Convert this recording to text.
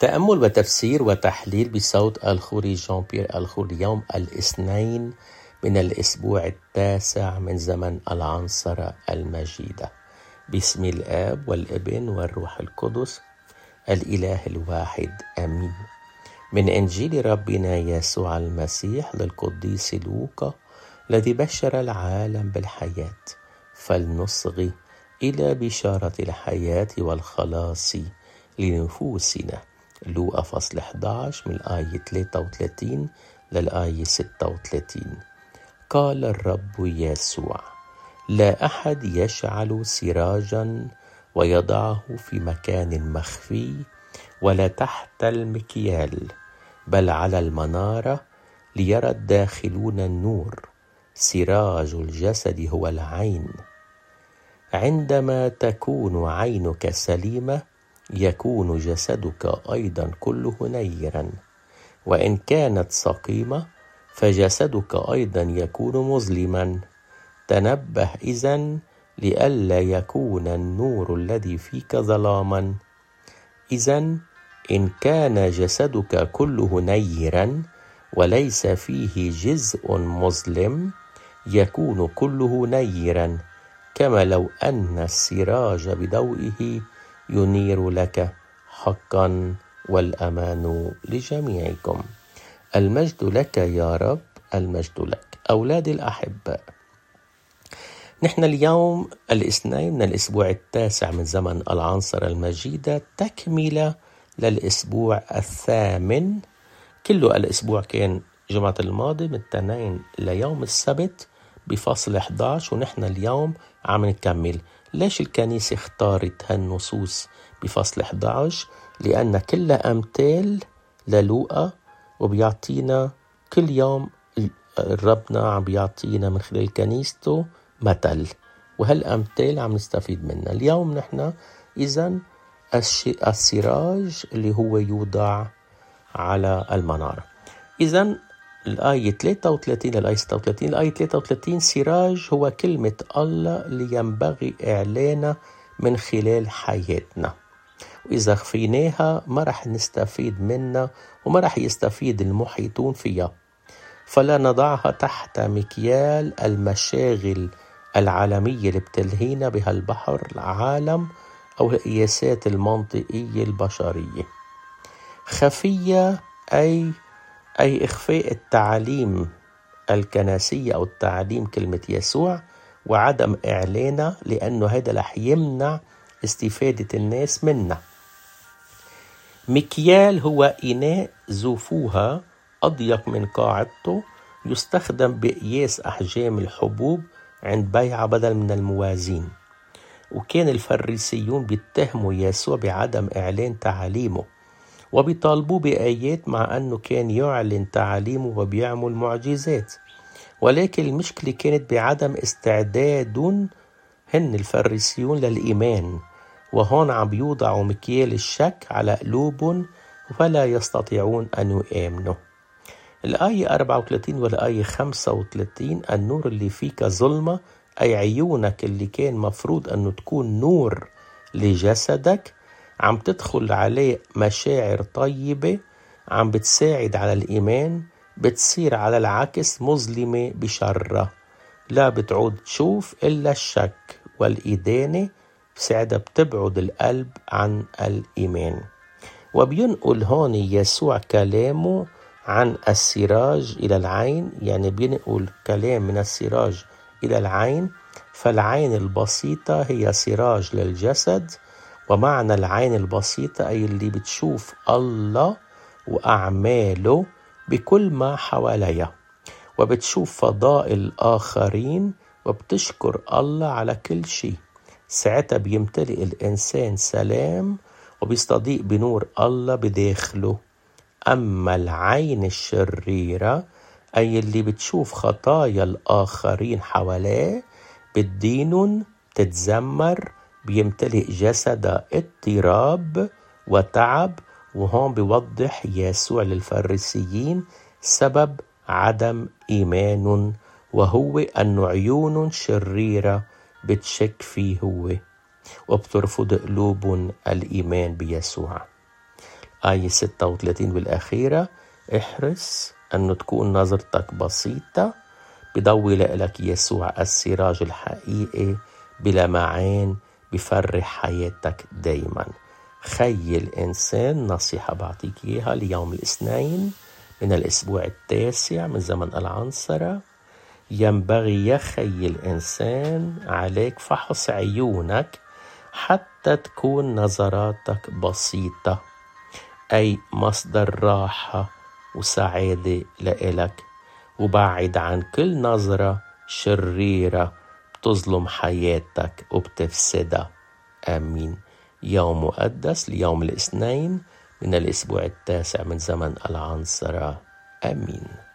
تأمل وتفسير وتحليل بصوت الخوري جان بيير الخوري يوم الاثنين من الأسبوع التاسع من زمن العنصرة المجيدة. باسم الآب والابن والروح القدس الإله الواحد آمين. من إنجيل ربنا يسوع المسيح للقديس لوقا الذي بشر العالم بالحياة، فلنصغي إلى بشارة الحياة والخلاص لنفوسنا. لوقا فصل 11 من الآية 33 للآية 36. قال الرب يسوع: لا أحد يشعل سراجا ويضعه في مكان مخفي ولا تحت المكيال، بل على المنارة ليرى الداخلون النور. سراج الجسد هو العين. عندما تكون عينك سليمة يكون جسدك أيضا كله نيرا، وإن كانت سقيمة فجسدك أيضا يكون مظلما. تنبه إذن لئلا يكون النور الذي فيك ظلاما. إذن إن كان جسدك كله نيرا وليس فيه جزء مظلم يكون كله نيرا، كما لو أن السراج بضوئه ينير لك حقا، والأمان لجميعكم. المجد لك يا رب، المجد لك. أولادي الأحباء، نحن اليوم الاثنين من الأسبوع التاسع من زمن العنصرة المجيدة، تكملة للأسبوع الثامن. كله الأسبوع كان جمعة الماضي من الاثنين ليوم السبت بفصل 11، ونحن اليوم عم نكمل. ليش الكنيسة اختارت هالنصوص بفصل 11؟ لأن كلها أمثال للوقا، وبيعطينا كل يوم ربنا عم بيعطينا من خلال كنيسته مثل، وهالأمثال عم نستفيد منها. اليوم نحن إذن السراج اللي هو يوضع على المنارة. إذن الآية 33 للآية 36. الآية 33: سراج هو كلمة الله اللي ينبغي إعلانها من خلال حياتنا، وإذا خفيناها ما رح نستفيد منها وما رح يستفيد المحيطون فيها. فلا نضعها تحت مكيال المشاغل العالمية اللي بتلهينا بها البحر العالم أو القياسات المنطقية البشرية. خفية أي إخفاء التعاليم الكنسية أو التعاليم كلمة يسوع وعدم إعلانها، لأنه هذا رح يمنع استفادة الناس منه. مكيال هو إناء زفوها أضيق من قاعدته، يستخدم بقياس أحجام الحبوب عند بيعها بدل من الموازين. وكان الفريسيون بيتهموا يسوع بعدم إعلان تعاليمه، وبيطالبوه بآيات مع أنه كان يعلن تعاليمه وبيعمل معجزات. ولكن المشكلة كانت بعدم استعداد هن الفريسيون للإيمان، وهون عم بيوضعوا مكيال الشك على قلوبهم فلا يستطيعون أن يؤمنوا. الآية 34 والآية 35: النور اللي فيك ظلمة، أي عيونك اللي كان مفروض أنه تكون نور لجسدك عم تدخل عليه مشاعر طيبة عم بتساعد على الإيمان، بتصير على العكس مظلمة بشرة، لا بتعود تشوف إلا الشك والإدانة، بساعدها بتبعد القلب عن الإيمان. وبينقل هون يسوع كلامه عن السراج إلى العين، يعني بينقل كلام من السراج إلى العين. فالعين البسيطة هي سراج للجسد، ومعنى العين البسيطة أي اللي بتشوف الله وأعماله بكل ما حواليها، وبتشوف فضائل الآخرين وبتشكر الله على كل شيء. ساعتها بيمتلئ الإنسان سلام وبيستضيء بنور الله بداخله. أما العين الشريرة أي اللي بتشوف خطايا الآخرين حواليه بتدينهم تتذمر، بيمتلئ جسد اضطراب وتعب. وهون بيوضح يسوع للفريسيين سبب عدم إيمان، وهو أن عيون شريرة بتشك فيه هو وبترفض قلوب الإيمان بيسوع. آية 36 بالأخيرة: احرص أنه تكون نظرتك بسيطة، بضوي لك يسوع السراج الحقيقي بلمعان بفرح حياتك دايما. خي الإنسان، نصيحة بعطيك إياها ليوم الاثنين من الأسبوع 9 من زمن العنصرة: ينبغي يا خي الإنسان عليك فحص عيونك حتى تكون نظراتك بسيطة، أي مصدر راحة وسعادة لإلك، وبعد عن كل نظرة شريرة بتظلم حياتك وبتفسدها. آمين. يوم مقدس ليوم الاثنين من الأسبوع 9 من زمن العنصرة. آمين.